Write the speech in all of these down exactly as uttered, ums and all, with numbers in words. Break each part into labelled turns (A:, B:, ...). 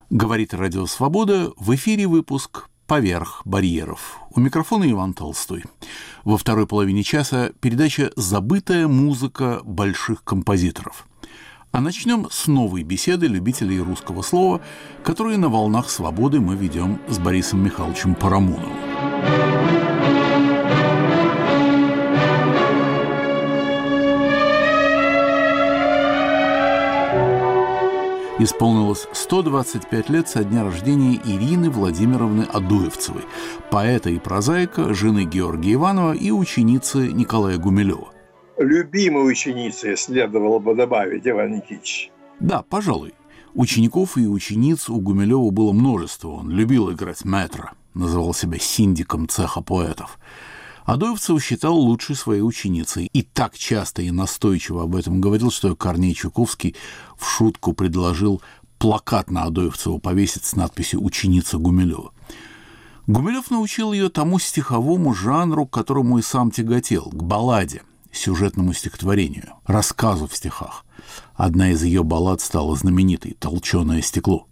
A: Говорит Радио Свобода, в эфире выпуск «Поверх барьеров». У микрофона Иван Толстой. Во второй половине часа передача «Забытая музыка больших композиторов». А начнем с новой беседы любителей русского слова, которые на волнах свободы мы ведем с Борисом Михайловичем Парамоновым. Исполнилось сто двадцать пять лет со дня рождения Ирины Владимировны Адуевцевой, поэта и прозаика, жены Георгия Иванова и ученицы Николая Гумилева.
B: Любимой ученицей следовало бы добавить, Иван Никитич.
A: Да, пожалуй. Учеников и учениц у Гумилева было множество. Он любил играть мэтра, называл себя синдиком цеха поэтов. Адуевцеву считал лучшей своей ученицей и так часто и настойчиво об этом говорил, что Корней Чуковский в шутку предложил плакат на Адуевцеву повесить с надписью «Ученица Гумилева». Гумилев научил ее тому стиховому жанру, к которому и сам тяготел, к балладе, сюжетному стихотворению, рассказу в стихах. Одна из ее баллад стала знаменитой «Толченое стекло».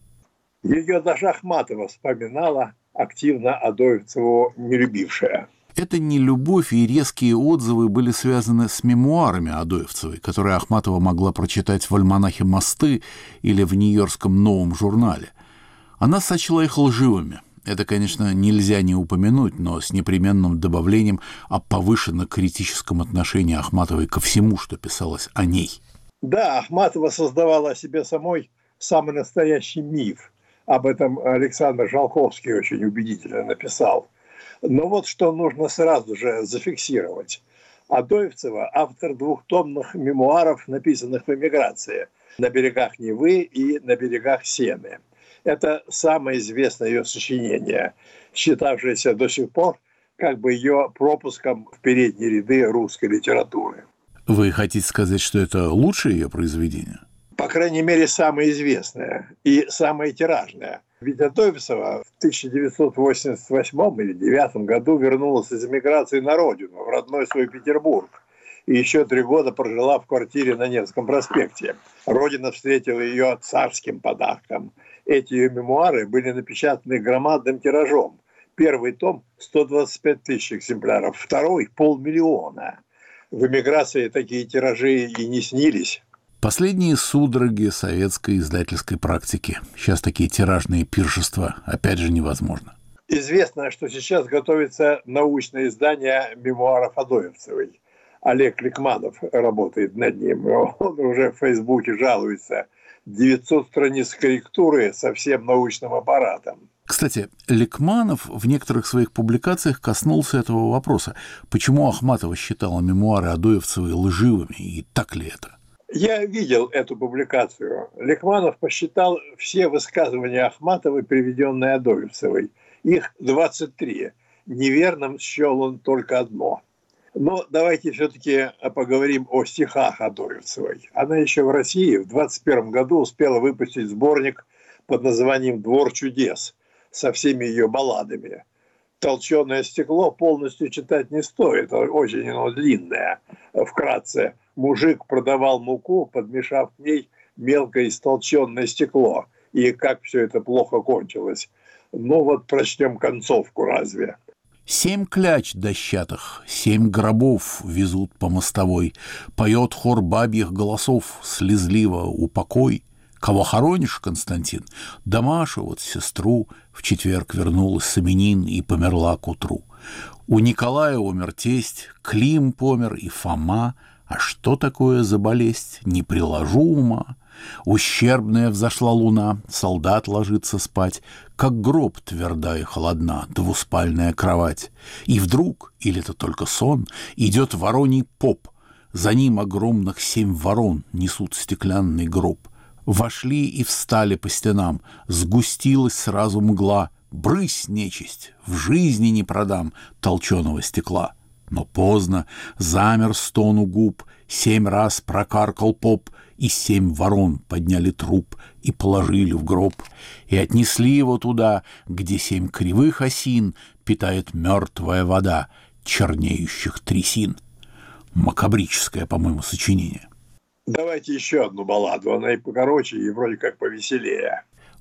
B: Ее даже Ахматова вспоминала, активно Адуевцеву не любившая.
A: Эта нелюбовь и резкие отзывы были связаны с мемуарами Адуевцевой, которые Ахматова могла прочитать в альманахе «Мосты» или в Нью-Йоркском новом журнале. Она сочла их лживыми. Это, конечно, нельзя не упомянуть, но с непременным добавлением о повышенно-критическом отношении Ахматовой ко всему, что писалось о ней.
B: Да, Ахматова создавала о себе самой самый настоящий миф. Об этом Александр Жолковский очень убедительно написал. Но вот что нужно сразу же зафиксировать. Адуевцева – автор двухтомных мемуаров, написанных в эмиграции «На берегах Невы» и «На берегах Сены». Это самое известное ее сочинение, считавшееся до сих пор как бы ее пропуском в передние ряды русской литературы.
A: Вы хотите сказать, что это лучшее ее произведение?
B: По крайней мере, самое известное и самое тиражное. Ведь Адуевцева в тысяча девятьсот восемьдесят восьмом или девятом году вернулась из эмиграции на родину, в родной свой Петербург. И еще три года прожила в квартире на Невском проспекте. Родина встретила ее царским подарком. Эти ее мемуары были напечатаны громадным тиражом. Первый том – сто двадцать пять тысяч экземпляров, второй – полмиллиона. В эмиграции такие тиражи и не снились.
A: Последние судороги советской издательской практики. Сейчас такие тиражные пиршества опять же невозможно.
B: Известно, что сейчас готовится научное издание мемуаров Адуевцевой. Олег Ликманов работает над ним. Он уже в Фейсбуке жалуется. девятьсот страниц корректуры со всем научным аппаратом.
A: Кстати, Ликманов в некоторых своих публикациях коснулся этого вопроса. Почему Ахматова считала мемуары Адуевцевой лживыми, и так ли это?
B: Я видел эту публикацию. Ликманов посчитал все высказывания Ахматовой, приведенные Адуевцевой. Их двадцать три. Неверным счел он только одно. Но давайте все-таки поговорим о стихах Адуевцевой. Она еще в России в двадцать первом году успела выпустить сборник под названием «Двор чудес» со всеми ее балладами. «Толченое стекло» полностью читать не стоит, очень оно длинное. Вкратце, мужик продавал муку, подмешав к ней мелкое истолченное стекло. И как все это плохо кончилось. Ну вот прочтем концовку разве.
A: Семь кляч дощатых, семь гробов везут по мостовой. Поет хор бабьих голосов, слезливо упокой. Кого хоронишь, Константин? Да Машу, вот сестру, в четверг вернулась с именин и померла к утру. У Николая умер тесть, Клим помер и Фома. А что такое за болезнь? Не приложу ума. Ущербная взошла луна, солдат ложится спать, как гроб тверда и холодна двуспальная кровать. И вдруг, или это только сон, идет вороний поп. За ним огромных семь ворон несут стеклянный гроб. Вошли и встали по стенам, сгустилась сразу мгла. Брысь, нечисть, в жизни не продам толченого стекла. Но поздно, замер стон у губ, семь раз прокаркал поп, и семь ворон подняли труп и положили в гроб, и отнесли его туда, где семь кривых осин питает мертвая вода чернеющих трясин. Макабрическое, по-моему, сочинение.
B: Давайте еще одну балладу, она и покороче, и вроде как повеселее.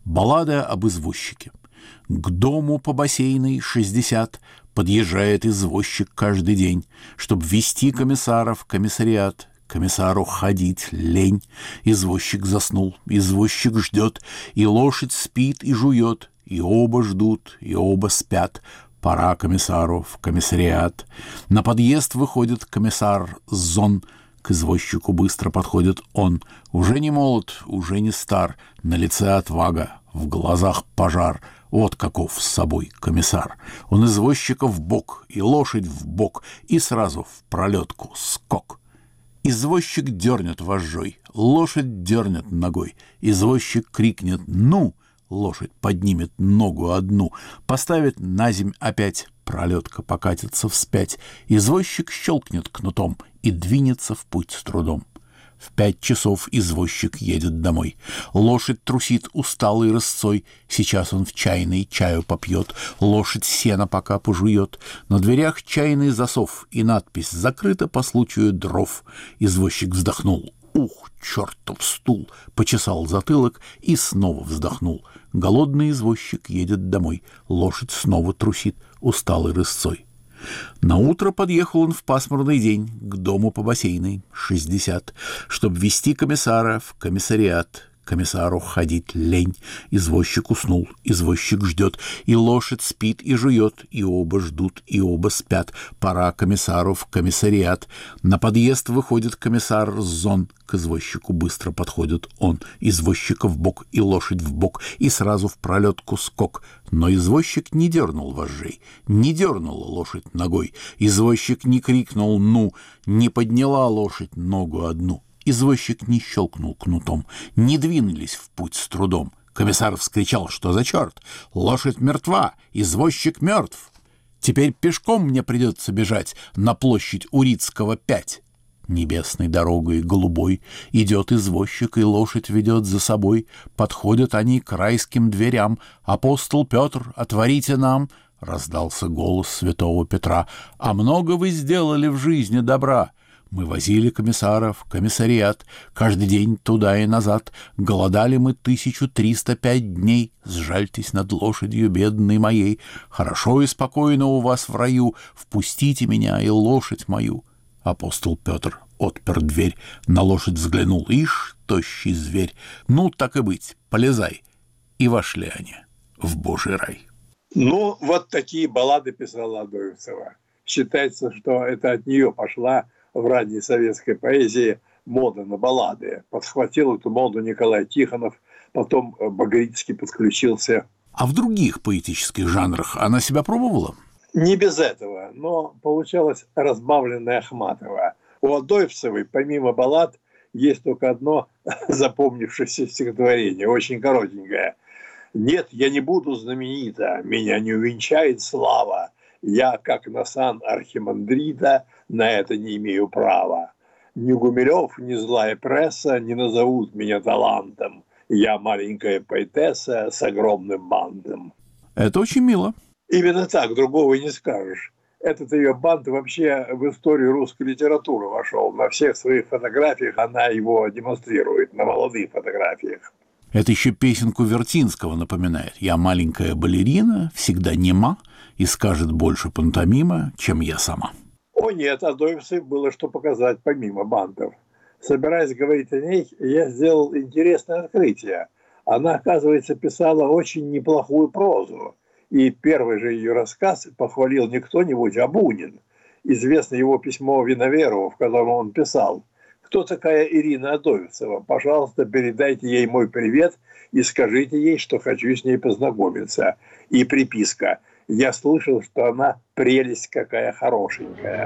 A: Баллада об извозчике. К дому по Бассейной шестьдесят подъезжает извозчик каждый день, чтоб везти комиссара в комиссариат. Комиссару ходить лень. Извозчик заснул, извозчик ждет, и лошадь спит и жует, и оба ждут, и оба спят. Пора комиссару в комиссариат. На подъезд выходит комиссар Зон. К извозчику быстро подходит он. Уже не молод, уже не стар, на лице отвага, в глазах пожар. Вот каков с собой комиссар. Он извозчика в бок, и лошадь в бок, и сразу в пролетку скок. Извозчик дернет вожжой, лошадь дернет ногой. Извозчик крикнет «Ну!», лошадь поднимет ногу одну, поставит на земь опять, пролетка покатится вспять. Извозчик щелкнет кнутом и двинется в путь с трудом. В пять часов извозчик едет домой. Лошадь трусит усталой рысцой. Сейчас он в чайной чаю попьет. Лошадь сено пока пожует. На дверях чайный засов и надпись «Закрыто по случаю дров». Извозчик вздохнул. Ух, чертов стул! Почесал затылок и снова вздохнул. Голодный извозчик едет домой. Лошадь снова трусит усталой рысцой. Наутро подъехал он в пасмурный день к дому по Бассейной шестьдесят, чтоб везти комиссара в комиссариат. Комиссару ходить лень. Извозчик уснул, извозчик ждет, и лошадь спит и жует, и оба ждут, и оба спят. Пора комиссару в комиссариат. На подъезд выходит комиссар Зон. К извозчику быстро подходит он. Извозчика в бок и лошадь в бок, и сразу в пролетку скок. Но извозчик не дернул вожжей, не дернула лошадь ногой. Извозчик не крикнул «ну», не подняла лошадь ногу одну. Извозчик не щелкнул кнутом, не двинулись в путь с трудом. Комиссар вскричал, что за черт? Лошадь мертва, извозчик мертв. Теперь пешком мне придется бежать на площадь Урицкого пять. Небесной дорогой голубой идет извозчик, и лошадь ведет за собой. Подходят они к райским дверям. «Апостол Петр, отворите нам!» — раздался голос святого Петра. «А много вы сделали в жизни добра!» Мы возили комиссара в комиссариат, каждый день туда и назад. Голодали мы тысячу триста пять дней. Сжальтесь над лошадью бедной моей. Хорошо и спокойно у вас в раю. Впустите меня и лошадь мою. Апостол Петр отпер дверь, на лошадь взглянул. Ишь, тощий зверь. Ну, так и быть, полезай. И вошли они в Божий рай.
B: Ну, вот такие баллады писала Адоевцева. Считается, что это от нее пошла в ранней советской поэзии мода на баллады. Подхватил эту моду Николай Тихонов, потом Багрицкий подключился.
A: А в других поэтических жанрах она себя пробовала?
B: Не без этого, но получалось разбавленное Ахматова. У Адоевцевой, помимо баллад, есть только одно запомнившееся стихотворение, очень коротенькое. «Нет, я не буду знаменита, меня не увенчает слава. Я, как на сан архимандрита, на это не имею права. Ни Гумилев, ни злая пресса не назовут меня талантом. Я маленькая поэтесса с огромным бантом».
A: Это очень мило.
B: Именно так, другого и не скажешь. Этот ее бант вообще в историю русской литературы вошел. На всех своих фотографиях она его демонстрирует, на молодых фотографиях.
A: Это еще песенку Вертинского напоминает. «Я маленькая балерина, всегда нема, и скажет больше пантомима, чем я сама».
B: О нет, Адоевцевой было что показать помимо бантов. Собираясь говорить о ней, я сделал интересное открытие. Она, оказывается, писала очень неплохую прозу. И первый же ее рассказ похвалил не кто-нибудь, а Бунин. Известно его письмо Виноверову, в котором он писал: «Кто такая Ирина Адоевцева? Пожалуйста, передайте ей мой привет и скажите ей, что хочу с ней познакомиться». И приписка: «Я слышал, что она прелесть какая хорошенькая».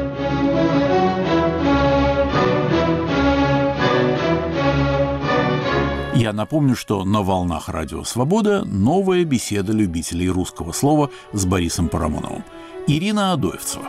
A: Я напомню, что на волнах Радио Свобода новая беседа любителей русского слова с Борисом Парамоновым. Ирина Адоевцева.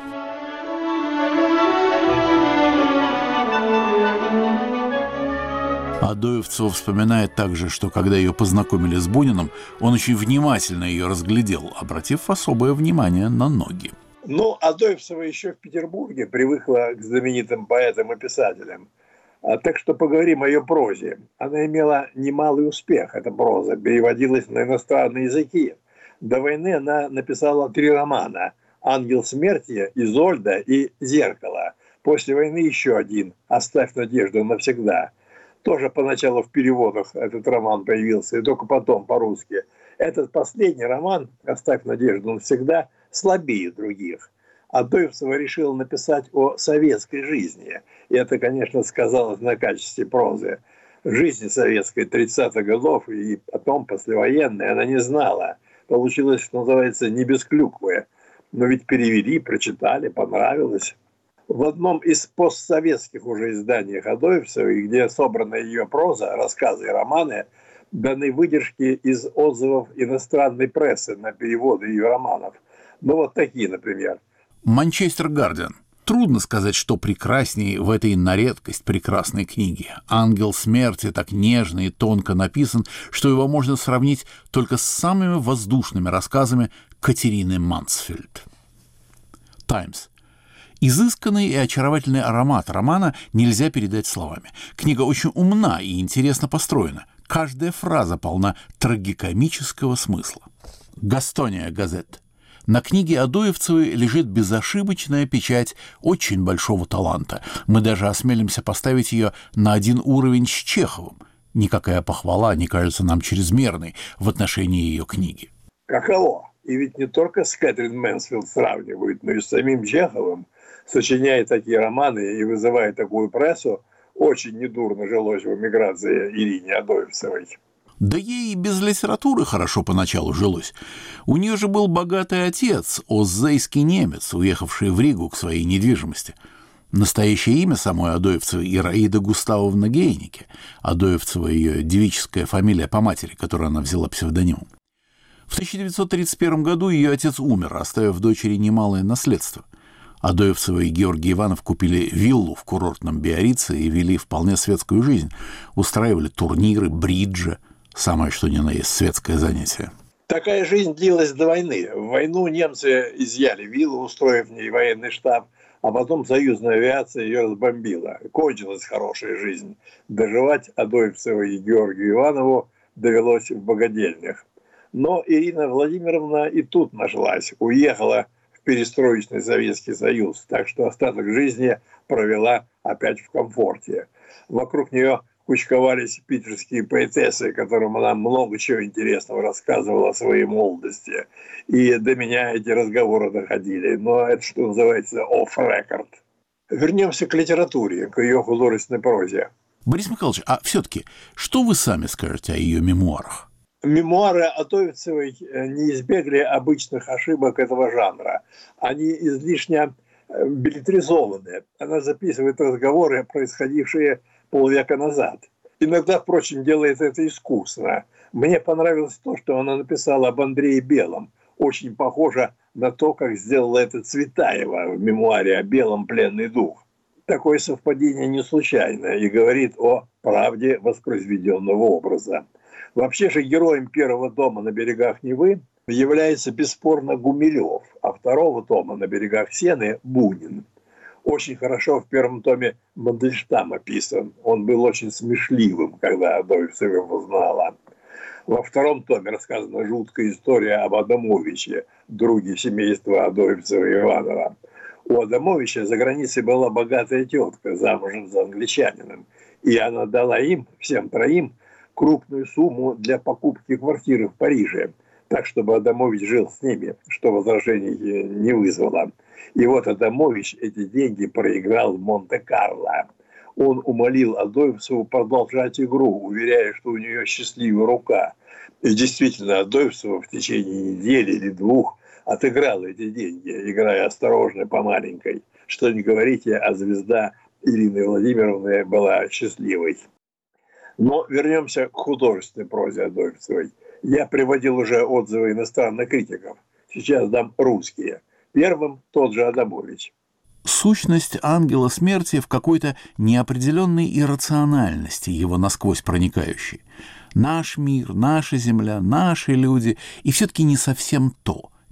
A: Адоевцева вспоминает также, что когда ее познакомили с Буниным, он очень внимательно ее разглядел, обратив особое внимание на ноги.
B: Ну, Адоевцева еще в Петербурге привыкла к знаменитым поэтам и писателям. А, так что поговорим о ее прозе. Она имела немалый успех, эта проза, переводилась на иностранные языки. До войны она написала три романа: «Ангел смерти», «Изольда» и «Зеркало». После войны еще один «Оставь надежду навсегда». Тоже поначалу в переводах этот роман появился, и только потом по-русски. Этот последний роман «Оставь надежду навсегда» слабее других. Адоевцева решила написать о советской жизни. И это, конечно, сказалось на качестве прозы. Жизни советской тридцатых годов и потом послевоенной она не знала. Получилось, что называется, не без клюквы. Но ведь перевели, прочитали, понравилось. В одном из постсоветских уже изданий Адоевцевой, где собрана ее проза, рассказы и романы, даны выдержки из отзывов иностранной прессы на переводы ее романов. Ну вот такие, например.
A: «Манчестер Гардиан». Трудно сказать, что прекраснее в этой на редкость прекрасной книге. «Ангел смерти» так нежно и тонко написан, что его можно сравнить только с самыми воздушными рассказами Катерины Мансфельд. «Таймс». Изысканный и очаровательный аромат романа нельзя передать словами. Книга очень умна и интересно построена. Каждая фраза полна трагикомического смысла. «Гастония Газет». На книге Адоевцевой лежит безошибочная печать очень большого таланта. Мы даже осмелимся поставить ее на один уровень с Чеховым. Никакая похвала не кажется нам чрезмерной в отношении ее книги.
B: Каково? И ведь не только с Кэтрин Мэнсфилд сравнивают, но и с самим Чеховым. Сочиняя такие романы и вызывая такую прессу, очень недурно жилось в эмиграции Ирине Адоевцевой.
A: Да ей и без литературы хорошо поначалу жилось. У нее же был богатый отец, оззейский немец, уехавший в Ригу к своей недвижимости. Настоящее имя самой Адоевцевой — Ираида Густавовна Гейнике. Адоевцева — ее девическая фамилия по матери, которую она взяла псевдонимом. В тысяча девятьсот тридцать первом году ее отец умер, оставив дочери немалое наследство. Адоевцева и Георгий Иванов купили виллу в курортном Биорице и вели вполне светскую жизнь. Устраивали турниры, бриджи. Самое что ни на есть светское занятие.
B: Такая жизнь длилась до войны. В войну немцы изъяли виллу, устроив в ней военный штаб, а потом союзная авиация ее разбомбила. Кончилась хорошая жизнь. Доживать Адоевцевой и Георгию Иванову довелось в богадельнях. Но Ирина Владимировна и тут нашлась, уехала в перестроечный Советский Союз, так что остаток жизни провела опять в комфорте. Вокруг нее кучковались питерские поэтессы, которым она много чего интересного рассказывала о своей молодости. И до меня эти разговоры доходили. Но это, что называется, off-record. Вернемся к литературе, к ее художественной прозе.
A: Борис Михайлович, а все-таки, что вы сами скажете о ее мемуарах?
B: Мемуары Адоевцевой не избегли обычных ошибок этого жанра. Они излишне билетризованы. Она записывает разговоры, происходившие полвека назад. Иногда, впрочем, делает это искусно. Мне понравилось то, что она написала об Андрее Белом. Очень похоже на то, как сделала это Цветаева в мемуаре о Белом «Пленный дух». Такое совпадение не случайно и говорит о правде воспроизведенного образа. Вообще же героем первого тома «На берегах Невы» является бесспорно Гумилев, а второго тома «На берегах Сены» – Бунин. Очень хорошо в первом томе Мандельштам описан. Он был очень смешливым, когда Адоевцева его знала. Во втором томе рассказана жуткая история об Адамовиче, друге семейства Адоевцева и Иванова. У Адамовича за границей была богатая тетка, замужем за англичанином. И она дала им, всем троим, крупную сумму для покупки квартиры в Париже, так, чтобы Адамович жил с ними, что возражений не вызвало. И вот Адамович эти деньги проиграл в Монте-Карло. Он умолил Адоевцеву продолжать игру, уверяя, что у нее счастливая рука. И действительно, Адоевцева в течение недели или двух отыграла эти деньги, играя осторожно по маленькой. Что не говорите, а звезда Ирины Владимировны была счастливой. Но вернемся к художественной прозе Адоевцевой. Я приводил уже отзывы иностранных критиков. Сейчас дам русские. Первым тот же Адамович.
A: Сущность ангела смерти в какой-то неопределенной иррациональности, его насквозь проникающей. Наш мир, наша земля, наши люди, и все-таки не совсем то.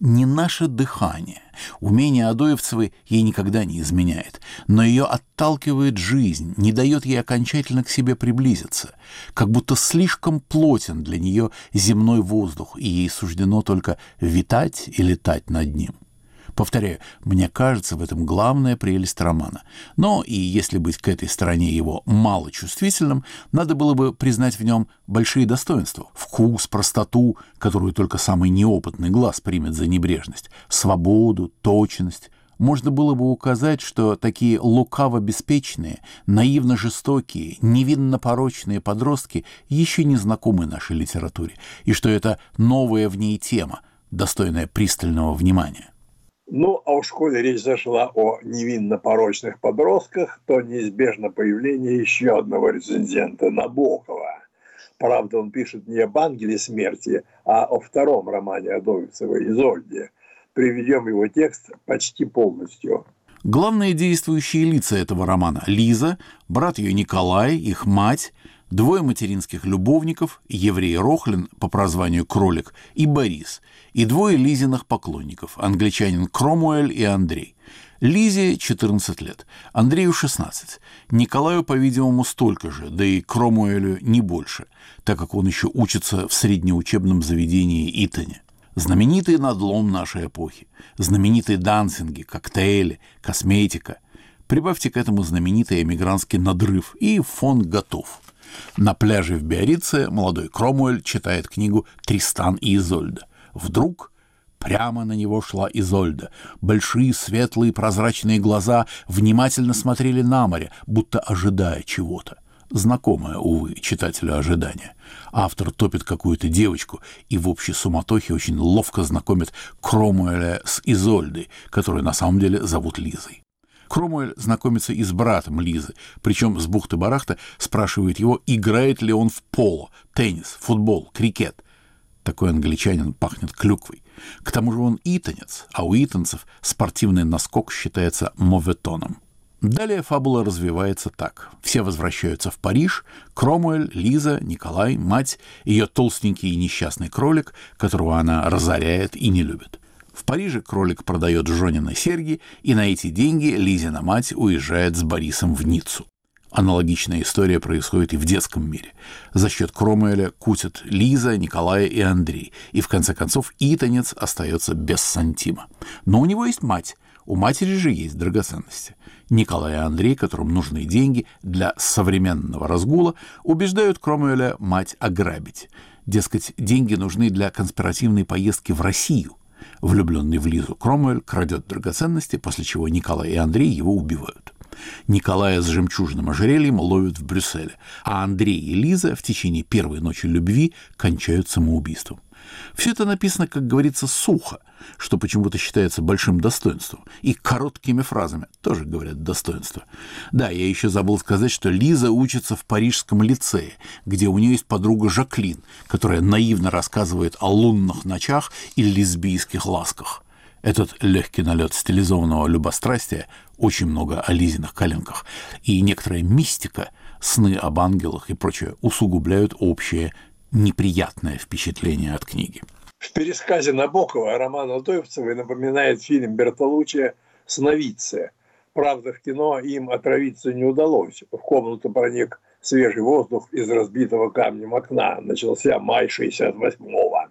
A: не наше дыхание. Умение Адоевцевой ей никогда не изменяет, но ее отталкивает жизнь, не дает ей окончательно к себе приблизиться, как будто слишком плотен для нее земной воздух, и ей суждено только витать и летать над ним. Повторяю, мне кажется, в этом главная прелесть романа. Но и если быть к этой стороне его малочувствительным, надо было бы признать в нем большие достоинства. Вкус, простоту, которую только самый неопытный глаз примет за небрежность, свободу, точность. Можно было бы указать, что такие лукаво-беспечные, наивно-жестокие, невинно-порочные подростки еще не знакомы нашей литературе, и что это новая в ней тема, достойная пристального внимания.
B: Ну, а уж коли речь зашла о невинно-порочных подростках, то неизбежно появление еще одного рецензента, Набокова. Правда, он пишет не об ангеле смерти, а о втором романе Адоевцевой «Изольде». Приведем его текст почти полностью.
A: Главные действующие лица этого романа – Лиза, брат ее Николай, их мать, двое материнских любовников, еврей Рохлин по прозванию Кролик и Борис, и двое Лизиных поклонников, англичанин Кромуэль и Андрей. Лизе четырнадцать лет, Андрею шестнадцать, Николаю, по-видимому, столько же, да и Кромуэлю не больше, так как он еще учится в среднеучебном заведении Итоне. Знаменитый надлом нашей эпохи, знаменитые дансинги, коктейли, косметика. Прибавьте к этому знаменитый эмигрантский надрыв, и фон готов. На пляже в Биаррице молодой Кромуэль читает книгу «Тристан и Изольда». Вдруг прямо на него шла Изольда. Большие, светлые, прозрачные глаза внимательно смотрели на море, будто ожидая чего-то. Знакомое, увы, читателю ожидания. Автор топит какую-то девочку и в общей суматохе очень ловко знакомит Кромуэля с Изольдой, которую на самом деле зовут Лизой. Кромуэль знакомится и с братом Лизы, причем с бухты-барахта спрашивает его, играет ли он в поло, теннис, футбол, крикет. Такой англичанин пахнет клюквой. К тому же он итонец, а у итонцев спортивный наскок считается моветоном. Далее фабула развивается так. Все возвращаются в Париж. Кромуэль, Лиза, Николай, мать, ее толстенький и несчастный кролик, которого она разоряет и не любит. В Париже кролик продает Жонины серьги, и на эти деньги Лизина мать уезжает с Борисом в Ниццу. Аналогичная история происходит и в детском мире. За счет Кромуэля кутят Лиза, Николай и Андрей, и в конце концов итонец остается без сантима. Но у него есть мать. У матери же есть драгоценности. Николай и Андрей, которым нужны деньги для современного разгула, убеждают Кромуэля мать ограбить. Дескать, деньги нужны для конспиративной поездки в Россию. Влюбленный в Лизу Кромуэль крадет драгоценности, после чего Николай и Андрей его убивают. Николая с жемчужным ожерельем ловят в Брюсселе, а Андрей и Лиза в течение первой ночи любви кончают самоубийством. Все это написано, как говорится, сухо, что почему-то считается большим достоинством, и короткими фразами тоже говорят достоинство. Да, я еще забыл сказать, что Лиза учится в парижском лицее, где у нее есть подруга Жаклин, которая наивно рассказывает о лунных ночах и лесбийских ласках. Этот легкий налет стилизованного любострастия, очень много о Лизиных коленках, и некоторая мистика, сны об ангелах и прочее усугубляют общее неприятное впечатление от книги.
B: В пересказе Набокова роман Адоевцевой напоминает фильм Бертолуччи «Сновидцы». Правда, в кино им отравиться не удалось. В комнату проник свежий воздух из разбитого камнем окна. Начался май шестьдесят восьмого.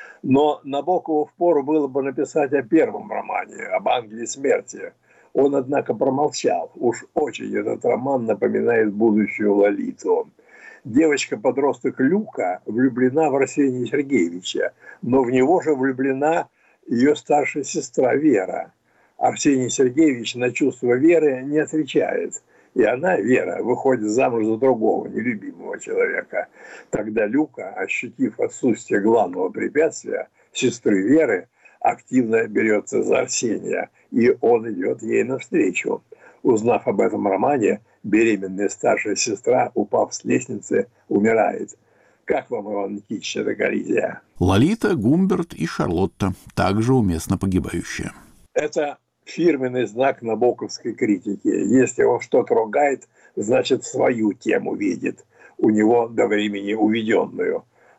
B: Но Набокову впору было бы написать о первом романе, об ангеле смерти. Он, однако, промолчал. Уж очень этот роман напоминает будущую Лолиту. Девочка-подросток Люка влюблена в Арсения Сергеевича, но в него же влюблена ее старшая сестра Вера. Арсений Сергеевич на чувства Веры не отвечает, и она, Вера, выходит замуж за другого, нелюбимого человека. Тогда Люка, ощутив отсутствие главного препятствия, сестры Веры, активно берется за Арсения, и он идет ей навстречу. Узнав об этом романе, беременная старшая сестра, упав с лестницы, умирает. Как вам, Иван Никитич, эта коллизия?
A: Лолита, Гумберт и Шарлотта, также уместно погибающие.
B: Это фирменный знак набоковской критики. Если он что-то ругает, значит, свою тему видит. У него до времени уведенную.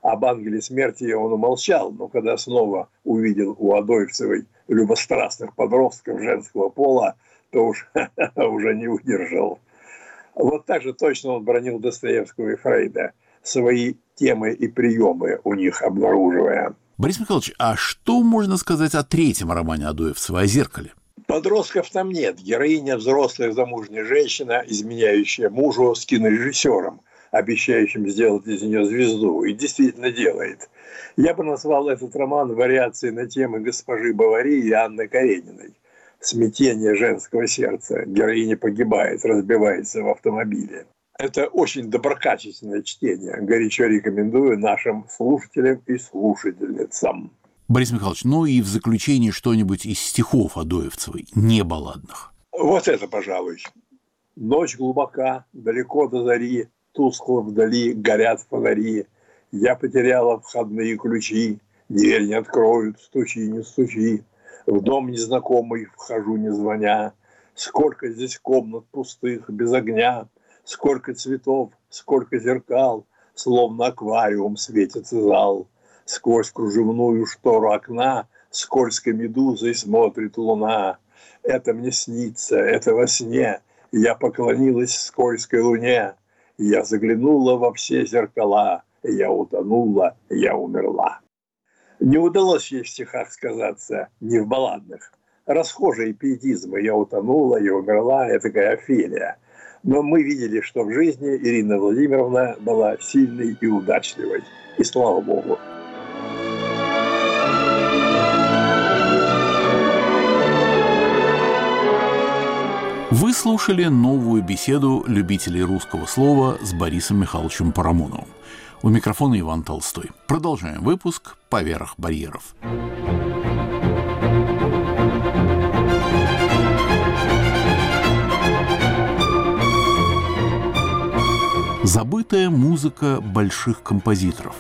B: Об ангеле смерти он умолчал, но когда снова увидел у Адоевцевой любострастных подростков женского пола, то уж уже не удержал. Вот так же точно он бранил Достоевского и Фрейда, свои темы и приемы у них обнаруживая.
A: Борис Михайлович, а что можно сказать о третьем романе Адоевцевой, о «Зеркале»?
B: Подростков там нет. Героиня взрослая замужняя женщина, изменяющая мужу с кинорежиссером, обещающим сделать из нее звезду, и действительно делает. Я бы назвал этот роман вариацией на темы госпожи Бовари и Анны Карениной. Смятение женского сердца. Героиня погибает, разбивается в автомобиле. Это очень доброкачественное чтение. Горячо рекомендую нашим слушателям и слушательницам.
A: Борис Михайлович, ну и в заключении что-нибудь из стихов Адоевцевой, не балладных.
B: Вот это, пожалуй. Ночь глубока, далеко до зари, тускло вдали горят фонари. Я потеряла входные ключи, дверь не откроют, стучи, не стучи. В дом незнакомый вхожу, не звоня. Сколько здесь комнат пустых, без огня. Сколько цветов, сколько зеркал, словно аквариум светится зал. Сквозь кружевную штору окна скользкой медузой смотрит луна. Это мне снится, это во сне. Я поклонилась скользкой луне. Я заглянула во все зеркала. Я утонула, я умерла. Не удалось ей в стихах сказаться, не в балладных. Расхожие пиетизмы «я утонула», «я умерла» – это такая Офелия. Но мы видели, что в жизни Ирина Владимировна была сильной и удачливой. И слава Богу.
A: Вы слушали новую беседу любителей русского слова с Борисом Михайловичем Парамоновым. У микрофона Иван Толстой. Продолжаем выпуск «Поверх барьеров». Забытая музыка больших композиторов.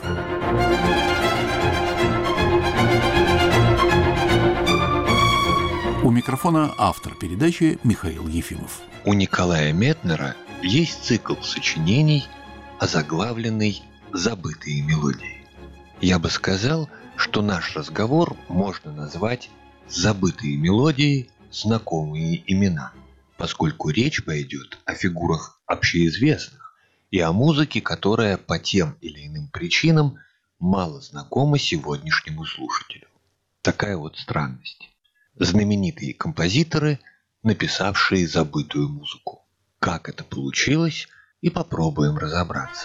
A: У микрофона автор передачи Михаил Ефимов.
C: У Николая Метнера есть цикл сочинений, озаглавленный «Забытые мелодии». Я бы сказал, что наш разговор можно назвать «Забытые мелодии, знакомые имена», поскольку речь пойдет о фигурах общеизвестных и о музыке, которая по тем или иным причинам мало знакома сегодняшнему слушателю. Такая вот странность. Знаменитые композиторы, написавшие забытую музыку. Как это получилось, и попробуем разобраться.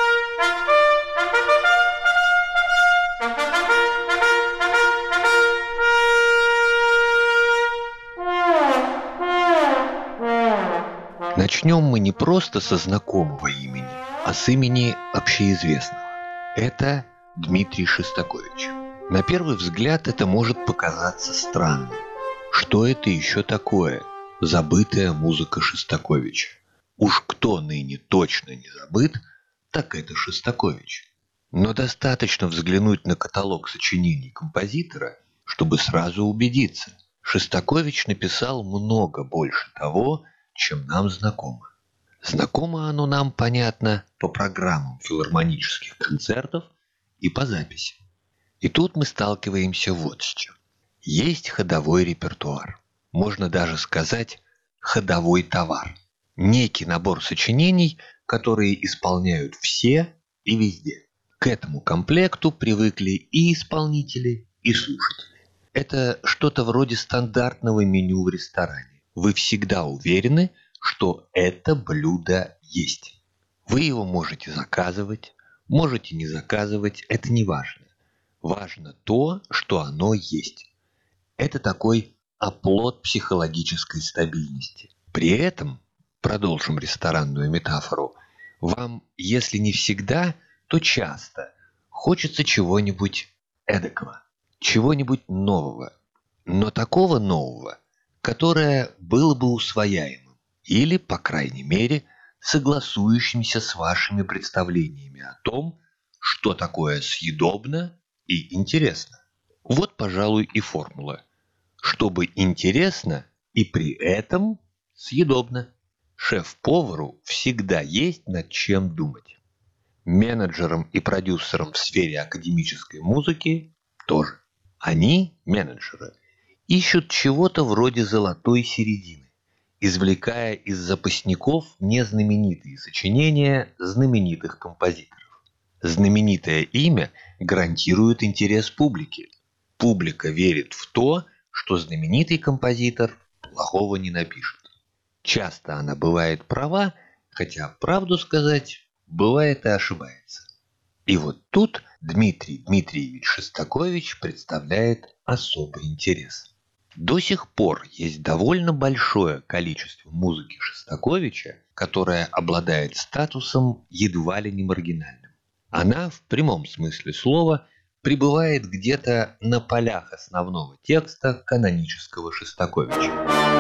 C: Начнем мы не просто со знакомого имени, а с имени общеизвестного. Это Дмитрий Шостакович. На первый взгляд это может показаться странным. Что это еще такое забытая музыка Шостаковича? Уж кто ныне точно не забыт, так это Шостакович. Но достаточно взглянуть на каталог сочинений композитора, чтобы сразу убедиться. Шостакович написал много больше того, чем нам знакомо. Знакомо оно нам, понятно, по программам филармонических концертов и по записи. И тут мы сталкиваемся вот с чем. Есть ходовой репертуар. Можно даже сказать ходовой товар. Некий набор сочинений, которые исполняют все и везде. К этому комплекту привыкли и исполнители, и слушатели. Это что-то вроде стандартного меню в ресторане. Вы всегда уверены, что это блюдо есть. Вы его можете заказывать, можете не заказывать, это не важно. Важно то, что оно есть. Это такой оплот психологической стабильности. При этом, продолжим ресторанную метафору, вам, если не всегда, то часто хочется чего-нибудь эдакого, чего-нибудь нового, но такого нового, которое было бы усвояемым или, по крайней мере, согласующимся с вашими представлениями о том, что такое съедобно и интересно. Вот, пожалуй, и формула. Чтобы интересно и при этом съедобно. Шеф-повару всегда есть над чем думать. Менеджерам и продюсерам в сфере академической музыки тоже. Они, менеджеры, ищут чего-то вроде золотой середины, извлекая из запасников незнаменитые сочинения знаменитых композиторов. Знаменитое имя гарантирует интерес публики. Публика верит в то, что знаменитый композитор плохого не напишет. Часто она бывает права, хотя, правду сказать, бывает и ошибается. И вот тут Дмитрий Дмитриевич Шостакович представляет особый интерес. До сих пор есть довольно большое количество музыки Шостаковича, которая обладает статусом едва ли не маргинальным. Она, в прямом смысле слова, пребывает где-то на полях основного текста канонического Шостаковича.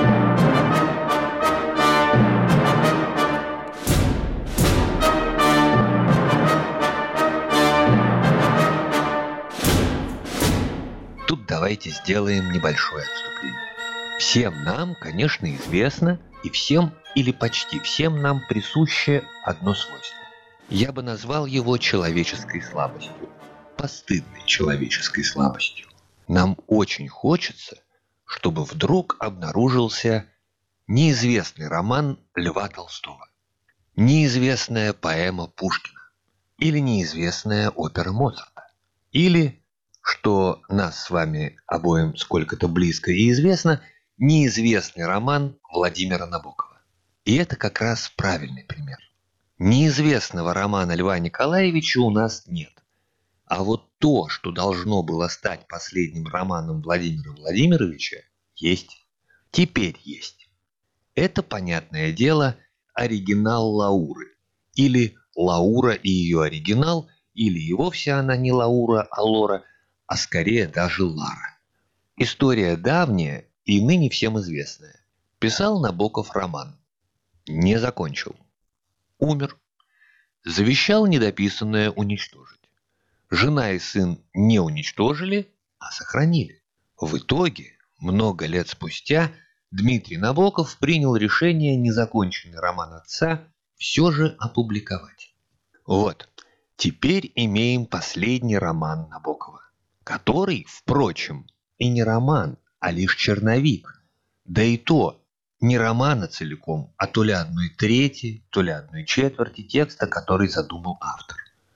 C: Тут давайте сделаем небольшое отступление. Всем нам, конечно, известно, и всем или почти всем нам присуще одно свойство. Я бы назвал его человеческой слабостью. Постыдной человеческой слабостью. Нам очень хочется, чтобы вдруг обнаружился неизвестный роман Льва Толстого, неизвестная поэма Пушкина или неизвестная опера Моцарта, или, что нас с вами обоим сколько-то близко и известно, неизвестный роман Владимира Набокова. И это как раз правильный пример. Неизвестного романа Льва Николаевича у нас нет. А вот то, что должно было стать последним романом Владимира Владимировича, есть. Теперь есть. Это, понятное дело, оригинал Лауры. Или Лаура и ее оригинал, или и вовсе она не Лаура, а Лора, а скорее даже Лара. История давняя и ныне всем известная. Писал Набоков роман. Не закончил. Умер. Завещал недописанное уничтожить. Жена и сын не уничтожили, а сохранили. В итоге, много лет спустя, Дмитрий Набоков принял решение незаконченный роман отца все же опубликовать. Вот, теперь имеем последний роман Набокова, который, впрочем, и не роман, а лишь черновик. Да и то, не романа целиком, а то ли одной трети, то ли одной четверти текста, который задумал автор.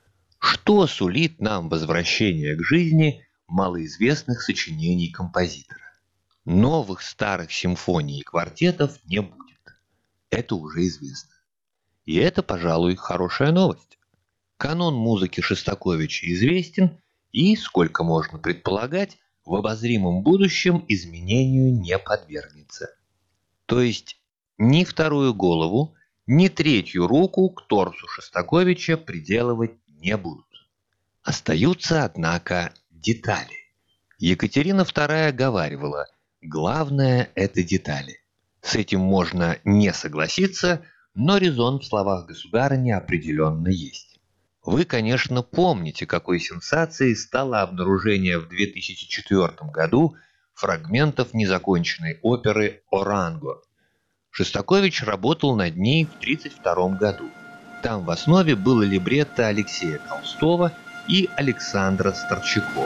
C: Что сулит нам возвращение к жизни малоизвестных сочинений композитора? Новых старых симфоний и квартетов не будет. Это уже известно. И это, пожалуй, хорошая новость. Канон музыки Шостаковича известен и, сколько можно предполагать, в обозримом будущем изменению не подвергнется. То есть ни вторую голову, ни третью руку к торсу Шостаковича приделывать не будут. Остаются, однако, детали. Екатерина вторая говаривала: главное – это детали. С этим можно не согласиться, но резон в словах государыни определенно есть. Вы, конечно, помните, какой сенсацией стало обнаружение в две тысячи четвёртом году фрагментов незаконченной оперы «Оранго». Шостакович работал над ней в тысяча девятьсот тридцать втором году. Там в основе было либретто Алексея Толстого и Александра Старчакова.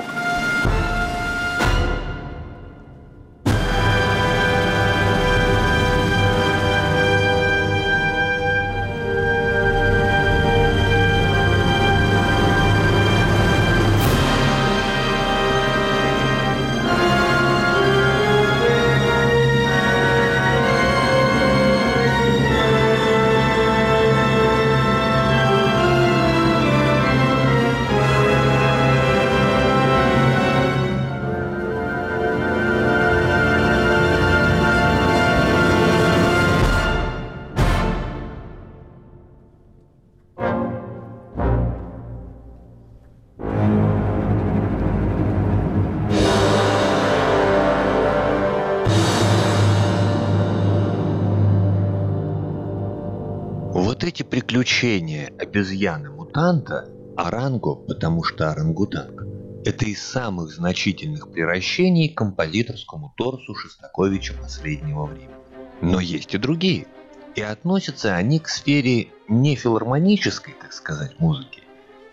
C: Вот эти приключения обезьяны-мутанта, оранго, потому что орангутанг, это из самых значительных приращений к композиторскому торсу Шостаковича последнего времени. Но есть и другие, и относятся они к сфере не филармонической, так сказать, музыки,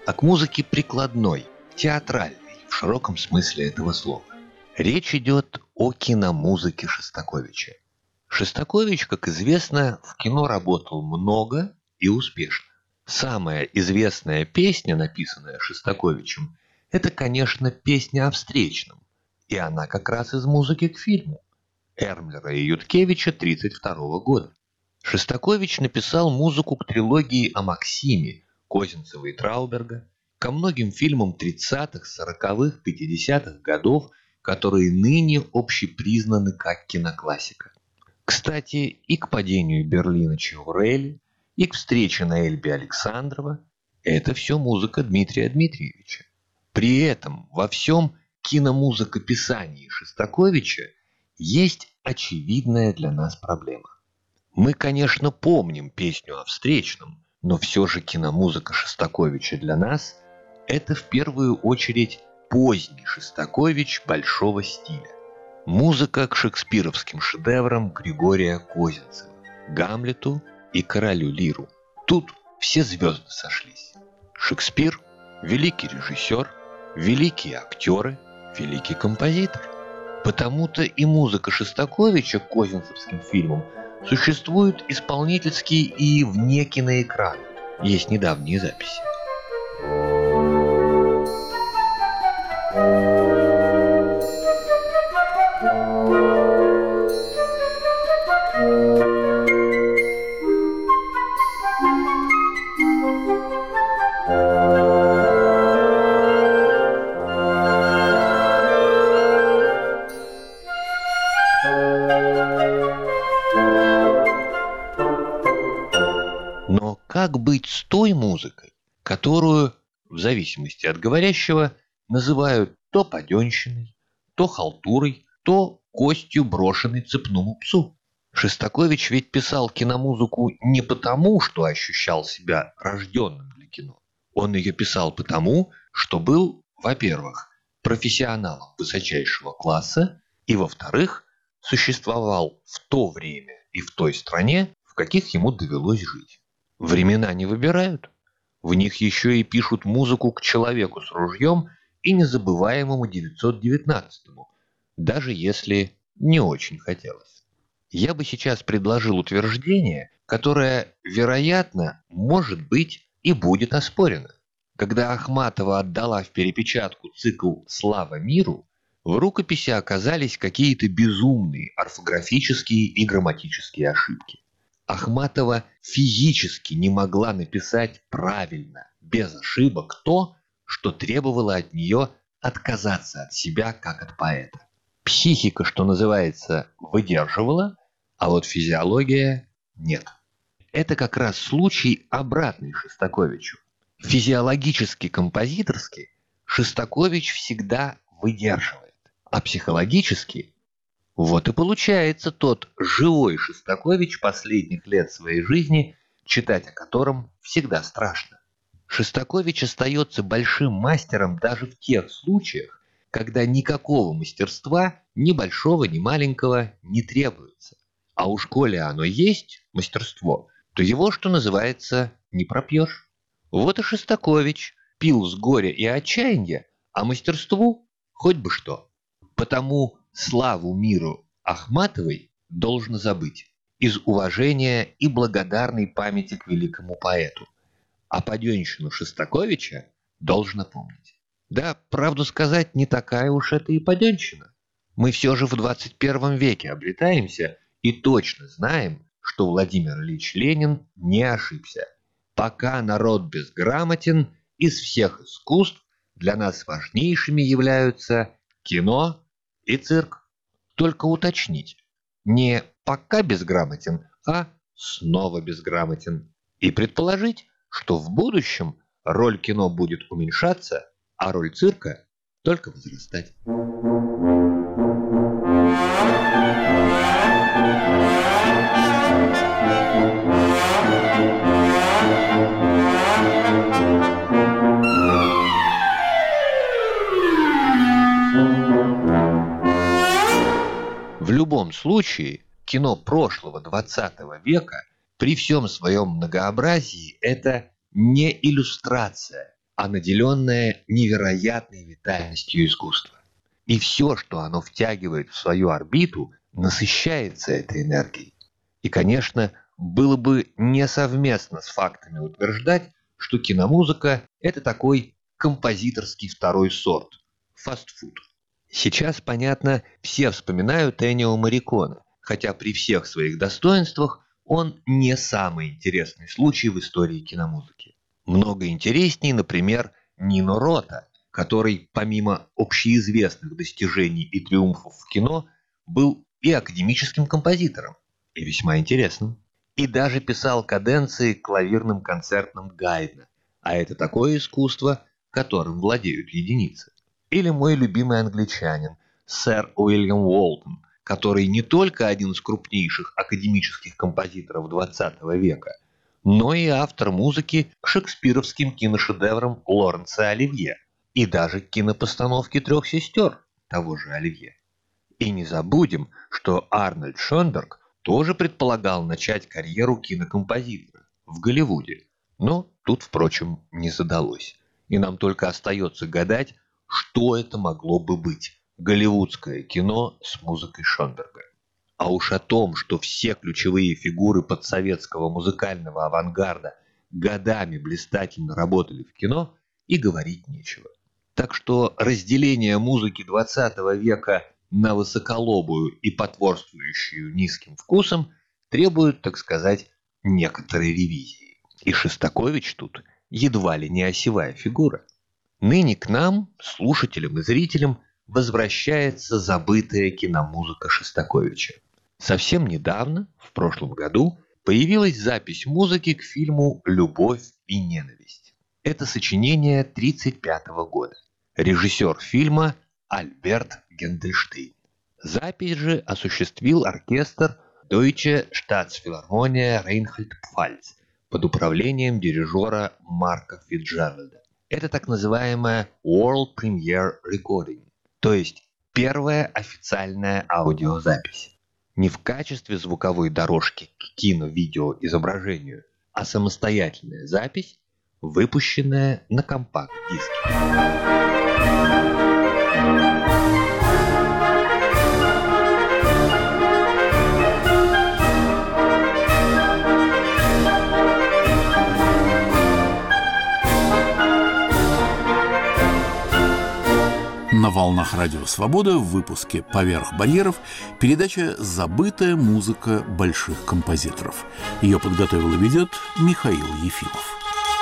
C: а к музыке прикладной, театральной в широком смысле этого слова. Речь идет о киномузыке Шостаковича. Шостакович, как известно, в кино работал много и успешно. Самая известная песня, написанная Шостаковичем, это, конечно, песня о встречном. И она как раз из музыки к фильму Эрмлера и Юткевича тридцать второго года. Шостакович написал музыку к трилогии о Максиме Козинцева и Трауберга, ко многим фильмам тридцатых, сороковых, пятидесятых годов, которые ныне общепризнаны как киноклассика. Кстати, и к падению Берлина Чаурели, и к встрече на Эльбе Александрова – это все музыка Дмитрия Дмитриевича. При этом во всем киномузыкописании Шостаковича есть очевидная для нас проблема. Мы, конечно, помним песню о встречном, но все же киномузыка Шостаковича для нас – это в первую очередь поздний Шостакович большого стиля. Музыка к шекспировским шедеврам Григория Козинцева, Гамлету и Королю Лиру. Тут все звезды сошлись. Шекспир – великий режиссер, великие актеры, великий композитор. Потому-то и музыка Шостаковича к козинцевским фильмам существует исполнительски и вне киноэкрана. Есть недавние записи. Но как быть с той музыкой, которую, в зависимости от говорящего, называют то паденщиной, то халтурой, то костью, брошенной цепному псу? Шостакович ведь писал киномузыку не потому, что ощущал себя рожденным для кино. Он ее писал потому, что был, во-первых, профессионалом высочайшего класса, и, во-вторых, существовал в то время и в той стране, в каких ему довелось жить. Времена не выбирают. В них еще и пишут музыку к человеку с ружьем и незабываемому девятьсот девятнадцатому, даже если не очень хотелось. Я бы сейчас предложил утверждение, которое, вероятно, может быть и будет оспорено. Когда Ахматова отдала в перепечатку цикл «Слава миру», в рукописи оказались какие-то безумные орфографические и грамматические ошибки. Ахматова физически не могла написать правильно, без ошибок, то, что требовало от нее отказаться от себя, как от поэта. Психика, что называется, выдерживала, а вот физиология нет. Это как раз случай обратный Шостаковичу. Физиологически-композиторски Шостакович всегда выдерживает, а психологически вот и получается тот живой Шостакович последних лет своей жизни, читать о котором всегда страшно. Шостакович остается большим мастером даже в тех случаях, когда никакого мастерства, ни большого, ни маленького, не требуется. А уж коли оно есть, мастерство, то его, что называется, не пропьешь. Вот и Шостакович пил с горя и отчаяния, а мастерству хоть бы что. Потому славу миру Ахматовой должно забыть из уважения и благодарной памяти к великому поэту, а паденщину Шостаковича должно помнить. Да, правду сказать, не такая уж это и паденщина. Мы все же в двадцать первом веке обретаемся и точно знаем, что Владимир Ильич Ленин не ошибся. Пока народ безграмотен, из всех искусств для нас важнейшими являются кино и цирк. Только уточнить, не пока безграмотен, а снова безграмотен. И предположить, что в будущем роль кино будет уменьшаться, а роль цирка только возрастать. В любом случае, кино прошлого двадцатого века при всем своем многообразии – это не иллюстрация, а наделенное невероятной витальностью искусства. И все, что оно втягивает в свою орбиту, насыщается этой энергией. И, конечно, было бы несовместно с фактами утверждать, что киномузыка – это такой композиторский второй сорт – фастфуд. Сейчас, понятно, все вспоминают Эннио Морриконе, хотя при всех своих достоинствах он не самый интересный случай в истории киномузыки. Много интересней, например, Нино Рота, который, помимо общеизвестных достижений и триумфов в кино, был и академическим композитором, и весьма интересным, и даже писал каденции клавирным концертным Гайдна, а это такое искусство, которым владеют единицы. Или мой любимый англичанин, сэр Уильям Уолтон, который не только один из крупнейших академических композиторов двадцатого века, но и автор музыки к шекспировским киношедеврам Лоренса Оливье и даже к кинопостановке «Трех сестер» того же Оливье. И не забудем, что Арнольд Шонберг тоже предполагал начать карьеру кинокомпозитора в Голливуде, но тут, впрочем, не задалось. И нам только остается гадать, что это могло бы быть – голливудское кино с музыкой Шонберга. А уж о том, что все ключевые фигуры подсоветского музыкального авангарда годами блистательно работали в кино, и говорить нечего. Так что разделение музыки двадцатого века на высоколобую и потворствующую низким вкусом требует, так сказать, некоторой ревизии. И Шостакович тут едва ли не осевая фигура. Ныне к нам, слушателям и зрителям, возвращается забытая киномузыка Шостаковича. Совсем недавно, в прошлом году, появилась запись музыки к фильму «Любовь и ненависть». Это сочинение тридцать пятого года. Режиссер фильма Альберт Гендельштейн. Запись же осуществил оркестр Deutsche Staatsphilharmonie Rheinland-Pfalz под управлением дирижера Марка Фитджеральда. Это так называемая World Premiere Recording, то есть первая официальная аудиозапись. Не в качестве звуковой дорожки к кино-видеоизображению, а самостоятельная запись, выпущенная на компакт-диске.
A: На волнах Радио Свобода в выпуске «Поверх барьеров» передача «Забытая музыка больших композиторов». Ее подготовил и ведет Михаил Ефимов.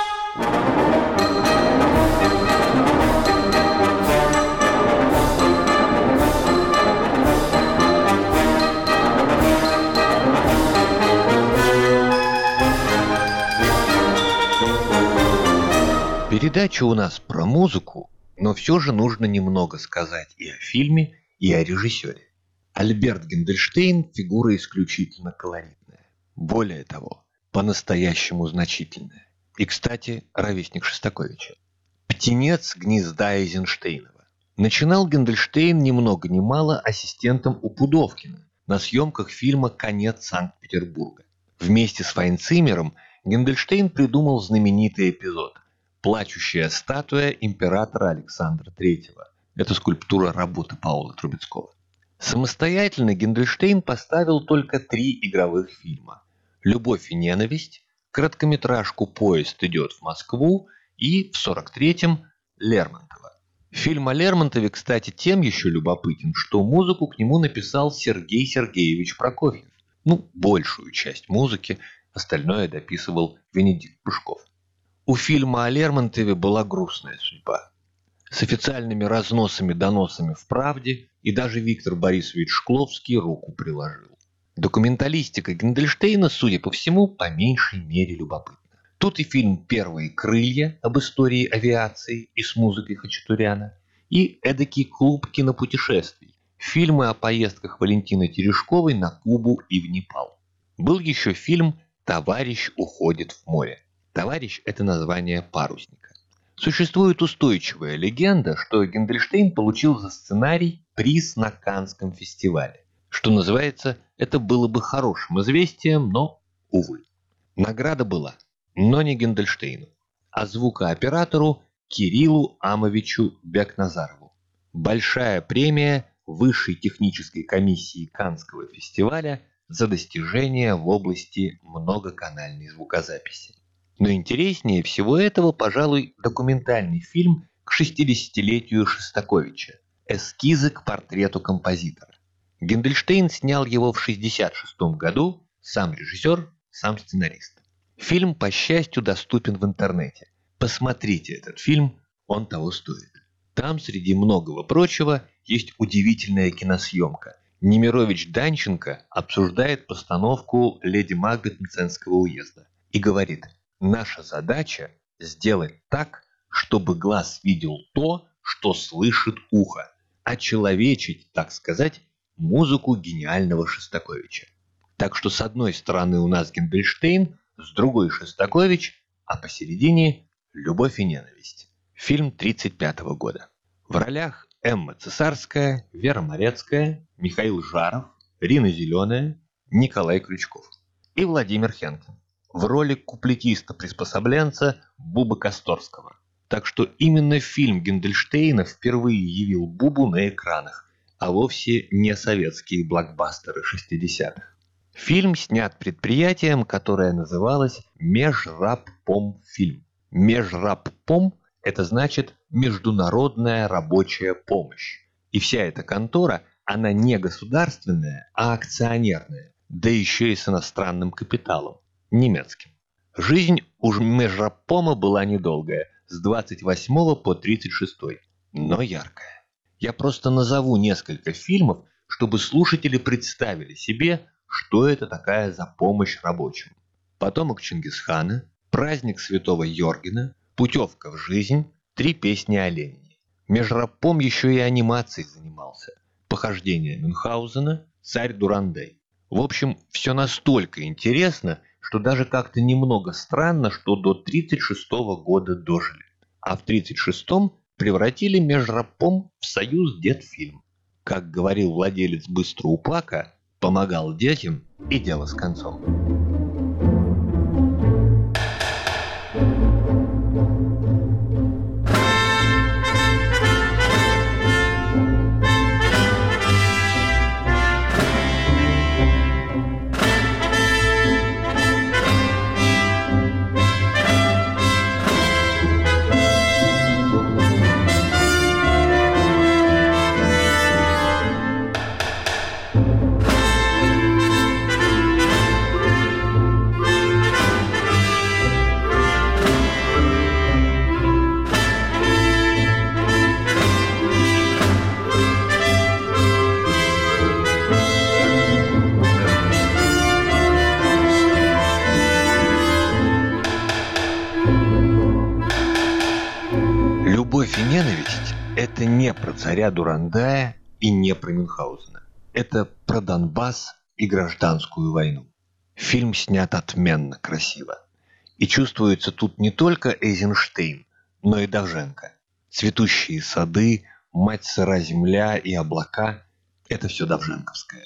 C: Передача у нас про музыку, но все же нужно немного сказать и о фильме, и о режиссере. Альберт Гендельштейн – фигура исключительно колоритная. Более того, по-настоящему значительная. И, кстати, ровесник Шостаковича. Птенец гнезда Эйзенштейнова. Начинал Гендельштейн ни много ни мало ассистентом у Пудовкина на съемках фильма «Конец Санкт-Петербурга». Вместе с Вайнциммером Гендельштейн придумал знаменитый эпизод «Плачущая статуя императора Александра Третьего». Это скульптура работы Паула Трубецкого. Самостоятельно Гендельштейн поставил только три игровых фильма: «Любовь и ненависть», короткометражку «Поезд идет в Москву» и в сорок третьем Лермонтова. Фильм о Лермонтове, кстати, тем еще любопытен, что музыку к нему написал Сергей Сергеевич Прокофьев. Ну, большую часть музыки, остальное дописывал Венедикт Пышков. У фильма о Лермонтове была грустная судьба. С официальными разносами-доносами в «Правде» и даже Виктор Борисович Шкловский руку приложил. Документалистика Гендельштейна, судя по всему, по меньшей мере любопытна. Тут и фильм «Первые крылья» об истории авиации и с музыкой Хачатуряна, и эдакий клуб кинопутешествий, фильмы о поездках Валентины Терешковой на Кубу и в Непал. Был еще фильм «Товарищ уходит в море». «Товарищ» — это название парусника. Существует устойчивая легенда, что Гендельштейн получил за сценарий приз на Каннском фестивале. Что называется, это было бы хорошим известием, но, увы. Награда была, но не Гендельштейну, а звукооператору Кириллу Амовичу Бекназарову. Большая премия Высшей технической комиссии Каннского фестиваля за достижения в области многоканальной звукозаписи. Но интереснее всего этого, пожалуй, документальный фильм к шестидесятилетию Шостаковича «Эскизы к портрету композитора». Гендельштейн снял его в шестьдесят шестом году, сам режиссер, сам сценарист. Фильм, по счастью, доступен в интернете. Посмотрите этот фильм, он того стоит. Там, среди многого прочего, есть удивительная киносъемка. Немирович Данченко обсуждает постановку «Леди Макбет» Мценского уезда и говорит: наша задача сделать так, чтобы глаз видел то, что слышит ухо, очеловечить, так сказать, музыку гениального Шостаковича. Так что с одной стороны у нас Гендельштейн, с другой Шостакович, а посередине любовь и ненависть. Фильм тридцать пятого года. В ролях Эмма Цесарская, Вера Морецкая, Михаил Жаров, Рина Зеленая, Николай Крючков и Владимир Хенкин в роли куплетиста-приспособленца Бубы Косторского. Так что именно фильм Гендельштейна впервые явил Бубу на экранах, а вовсе не советские блокбастеры шестидесятых. Фильм снят предприятием, которое называлось Межрабпомфильм. Межрабпом – это значит «Международная рабочая помощь». И вся эта контора, она не государственная, а акционерная, да еще и с иностранным капиталом, немецким. Жизнь у Межрабпома была недолгая, с двадцать восьмого по тридцать шестой, но яркая. Я просто назову несколько фильмов, чтобы слушатели представили себе, что это такая за помощь рабочим. «Потомок Чингисхана», «Праздник святого Йоргена», «Путевка в жизнь», «Три песни о Ленине». Межрабпом еще и анимацией занимался. «Похождения Мюнхгаузена», «Царь Дурандей». В общем, все настолько интересно, что даже как-то немного странно, что до тридцать шестого года дожили. А в тридцать шестом превратили Межрабпом в Союз Детфильм. Как говорил владелец Быстроупака, помогал детям и дело с концом. «Любовь и ненависть» — это не про царя Дурандая и не про Мюнхгаузена. Это про Донбасс и гражданскую войну. Фильм снят отменно красиво. И чувствуется тут не только Эйзенштейн, но и Довженко. Цветущие сады, мать сыра земля и облака — это все довженковское.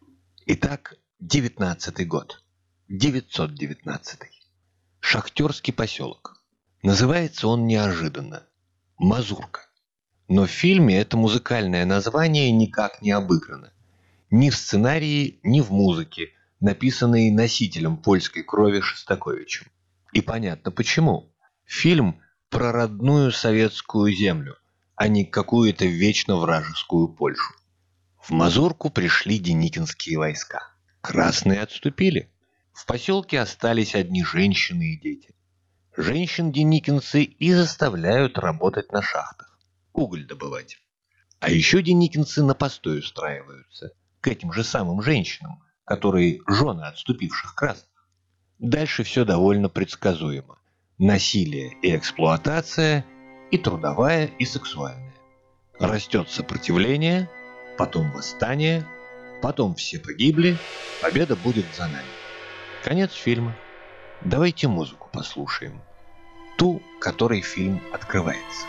C: Итак, девятнадцатый год. девятьсот девятнадцатый. Шахтерский поселок. Называется он неожиданно — Мазурка. Но в фильме это музыкальное название никак не обыграно. Ни в сценарии, ни в музыке, написанной носителем польской крови Шостаковичем. И понятно почему. Фильм про родную советскую землю, а не какую-то вечно вражескую Польшу. В Мазурку пришли деникинские войска. Красные отступили. В поселке остались одни женщины и дети. Женщин деникинцы и заставляют работать на шахтах, уголь добывать. А еще деникинцы на постой устраиваются к этим же самым женщинам, которые жены отступивших красных. Дальше все довольно предсказуемо. Насилие и эксплуатация, и трудовая, и сексуальная. Растет сопротивление, потом восстание, потом все погибли, победа будет за нами. Конец фильма. Давайте музыку послушаем. Ту, которой фильм открывается.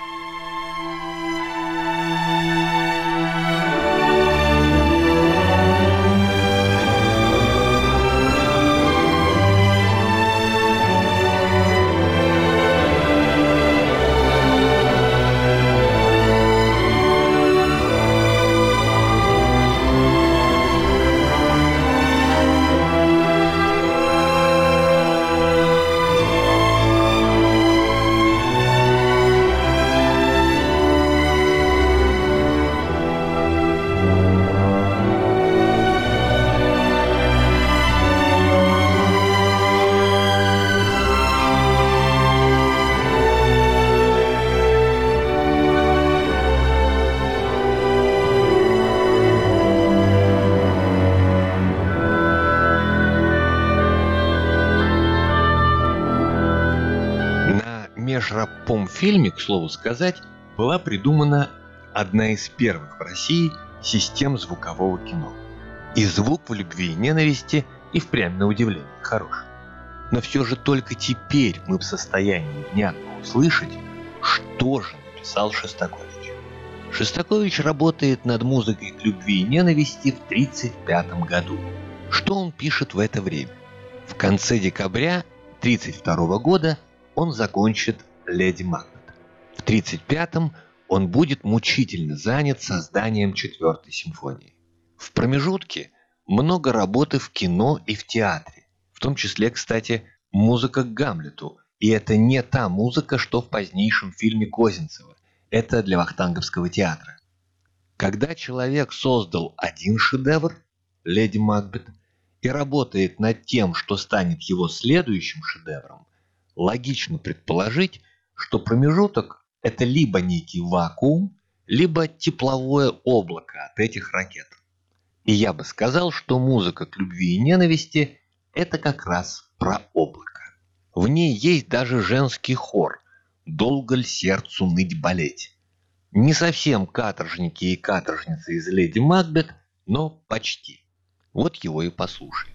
C: наш раппом-фильме, к слову сказать, была придумана одна из первых в России систем звукового кино. И звук в «Любви и ненависти» и впрямь на удивление хороший. Но все же только теперь мы в состоянии внятно услышать, что же написал Шостакович. Шостакович работает над музыкой к «Любви и ненависти» в тысяча девятьсот тридцать пятом году. Что он пишет в это время? В конце декабря тысяча девятьсот тридцать второго года он закончит «Леди Макбет». В тысяча девятьсот тридцать пятом он будет мучительно занят созданием четвертой симфонии. В промежутке много работы в кино и в театре, в том числе, кстати, музыка к «Гамлету». И это не та музыка, что в позднейшем фильме Козинцева. Это для Вахтанговского театра. Когда человек создал один шедевр, «Леди Макбет», и работает над тем, что станет его следующим шедевром, логично предположить, что промежуток – это либо некий вакуум, либо тепловое облако от этих ракет. И я бы сказал, что музыка к «Любви и ненависти» – это как раз про облако. В ней есть даже женский хор «Долго ль сердцу ныть болеть». Не совсем каторжники и каторжницы из «Леди Макбет», но почти. Вот его и послушаем.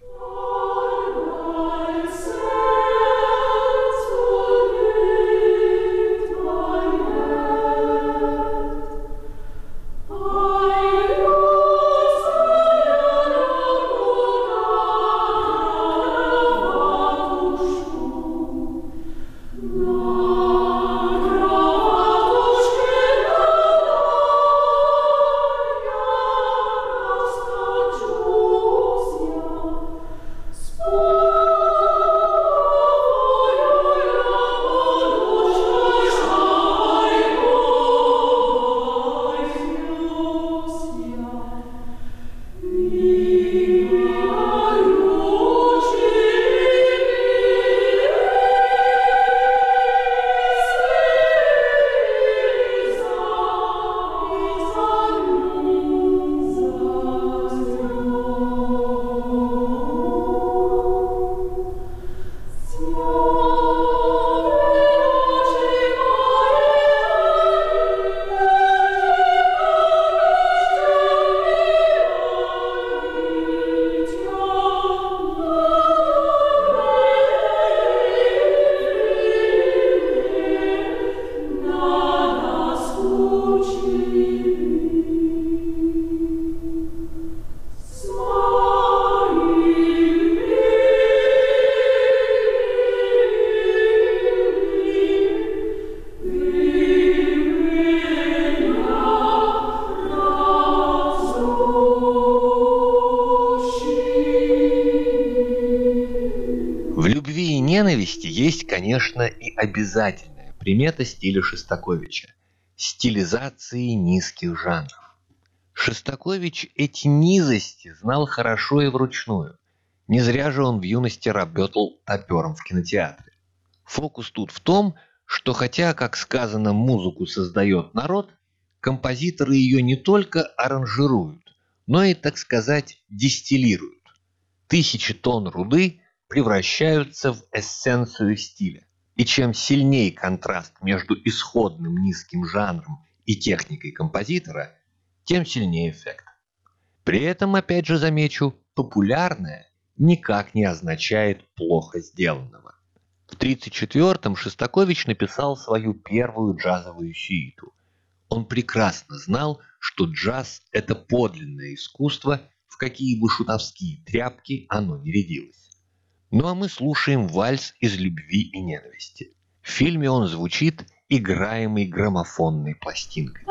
C: Ненависти есть, конечно, и обязательная примета стиля Шостаковича – стилизации низких жанров. Шостакович эти низости знал хорошо и вручную. Не зря же он в юности работал топером в кинотеатре. Фокус тут в том, что хотя, как сказано, музыку создает народ, композиторы ее не только аранжируют, но и, так сказать, дистиллируют. Тысячи тонн руды превращаются в эссенцию стиля. И чем сильнее контраст между исходным низким жанром и техникой композитора, тем сильнее эффект. При этом, опять же замечу, популярное никак не означает плохо сделанного. В тридцать четвёртом Шостакович написал свою первую джазовую сюиту. Он прекрасно знал, что джаз – это подлинное искусство, в какие бы шутовские тряпки оно не рядилось. Ну а мы слушаем вальс из «Любви и ненависти». В фильме он звучит играемой граммофонной пластинкой.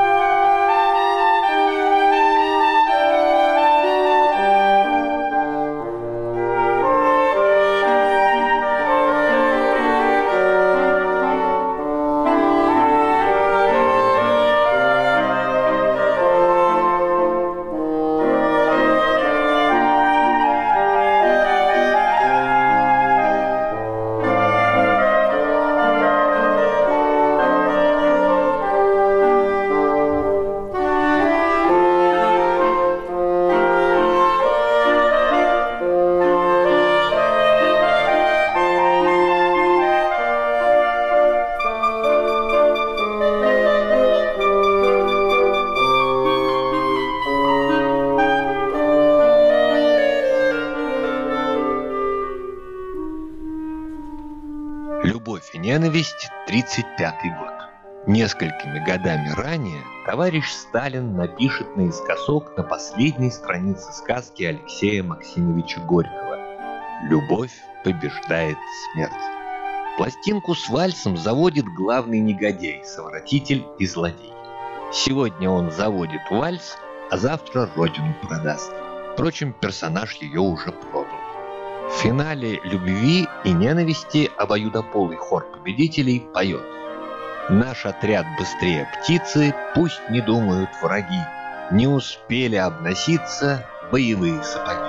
C: ненависть» тридцать пятый год. Несколькими годами ранее товарищ Сталин напишет наискосок на последней странице сказки Алексея Максимовича Горького «Любовь побеждает смерть». Пластинку с вальсом заводит главный негодяй, совратитель и злодей. Сегодня он заводит вальс, а завтра родину продаст. Впрочем, персонаж ее уже продал. В финале «Любви и ненависти» обоюдополый хор победителей поет: «Наш отряд быстрее птицы, пусть не думают враги, не успели обноситься боевые сапоги».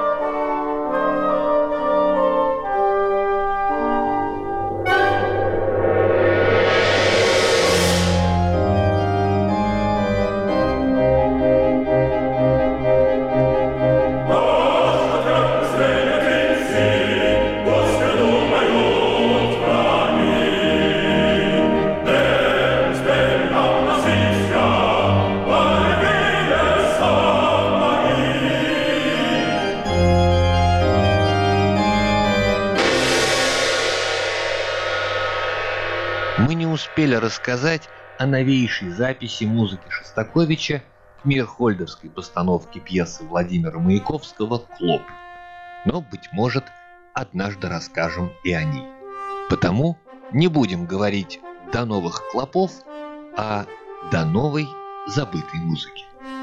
C: Мы не успели рассказать о новейшей записи музыки Шостаковича к мирхольдовской постановке пьесы Владимира Маяковского «Клоп». Но, быть может, однажды расскажем и о ней. Потому не будем говорить «до новых клопов», а «до новой забытой музыки».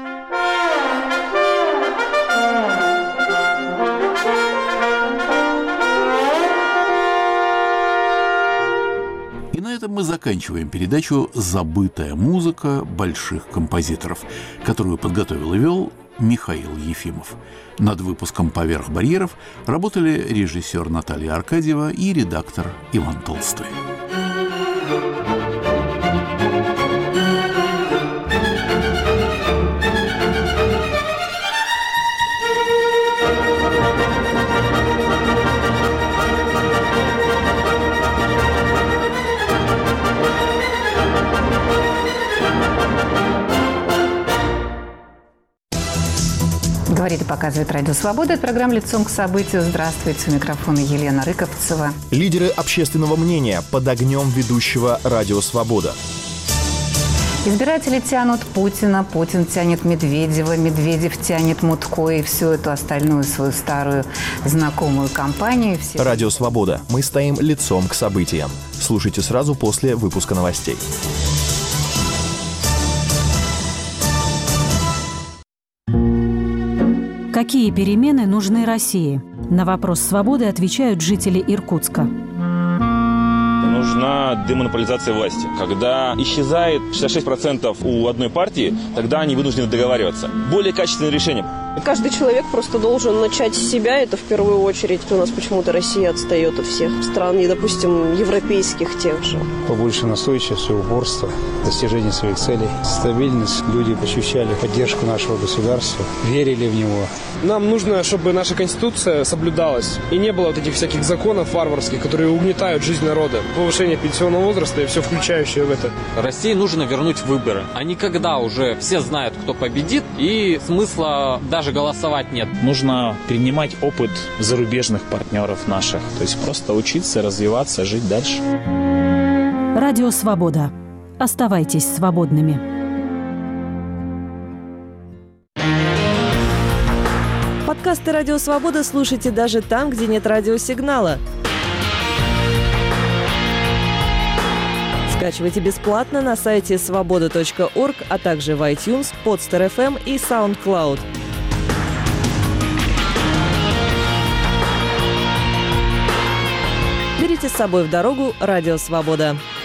A: И на этом мы заканчиваем передачу «Забытая музыка больших композиторов», которую подготовил и вел Михаил Ефимов. Над выпуском «Поверх барьеров» работали режиссер Наталья Аркадьева и редактор Иван Толстой.
D: Говорит и показывает Радио Свобода. Это программа «Лицом к событию». Здравствуйте. У микрофона Елена Рыковцева.
E: Лидеры общественного мнения под огнем ведущего Радио Свобода.
D: Избиратели тянут Путина, Путин тянет Медведева, Медведев тянет Мутко и всю эту остальную свою старую знакомую компанию. Все...
E: Радио Свобода. Мы стоим лицом к событиям. Слушайте сразу после выпуска новостей.
F: Какие перемены нужны России? На вопрос «Свободы» отвечают жители Иркутска.
G: Нужна демонополизация власти. Когда исчезает шестьдесят шесть процентов у одной партии, тогда они вынуждены договариваться. Более качественное решение.
H: Каждый человек просто должен начать с себя, это в первую очередь. У нас почему-то Россия отстает от всех стран, и, допустим, европейских тех же.
I: Побольше настойчивости, упорства, достижения своих целей, стабильность. Люди ощущали поддержку нашего государства, верили в него.
J: Нам нужно, чтобы наша Конституция соблюдалась, и не было вот этих всяких законов варварских, которые угнетают жизнь народа. Повышение пенсионного возраста и все включающее в это.
K: России нужно вернуть выборы. А никогда уже все знают, кто победит, и смысла даже голосовать нет.
L: Нужно перенимать опыт зарубежных партнеров наших. То есть просто учиться, развиваться, жить дальше.
F: Радио Свобода. Оставайтесь свободными.
M: Подкасты «Радио Свобода» слушайте даже там, где нет радиосигнала. Скачивайте бесплатно на сайте свобода точка орг, а также в iTunes, Podster эф эм и SoundCloud. Берите с собой в дорогу «Радио Свобода».